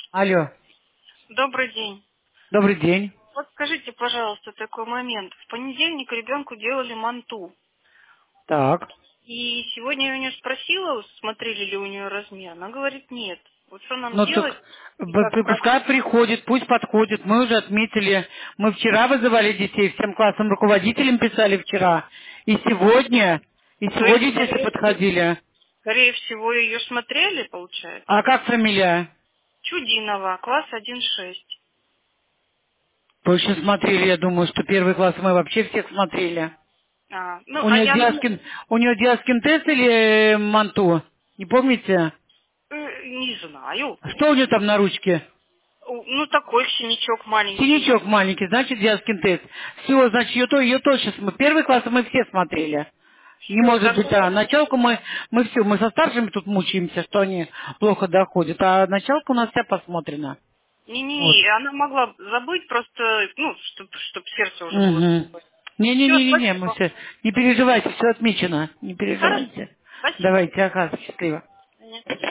Алло, Добрый день. добрый день. Вот скажите, пожалуйста, такой момент. В понедельник ребенку делали манту. Так. И сегодня я у нее спросила, смотрели ли у нее размер. Она говорит, нет. Вот что нам Ну делать так, и как пускай правильно? приходит, пусть подходит. Мы уже отметили, мы вчера вызывали детей, всем классным руководителям писали вчера. И То есть, сегодня дети подходили. скорее всего, ее смотрели, получается? А как фамилия? Чудинова, класс 1-6. Больше смотрели, я думаю, что первый класс мы вообще всех смотрели. Ну, а я У нее Диаскин тест или Манту? Не помните? не знаю. Что у нее там на ручке? Ну, такой синячок маленький. Синячок маленький, значит, Диаскин тест. Все, значит, ее точно первый класс мы все смотрели. Не Все, может быть, тогда... да. Началку мы все, мы со старшими тут мучаемся, что они плохо доходят, а началка у нас вся посмотрена. Вот. Не-не-не, она могла забыть просто, ну, чтобы сердце уже было Угу. спокойно. Все, Не-не-не-не, мы спасибо. все, не переживайте, все отмечено, не Хорошо. переживайте. Спасибо. Давайте, ага, счастливо. Понятно.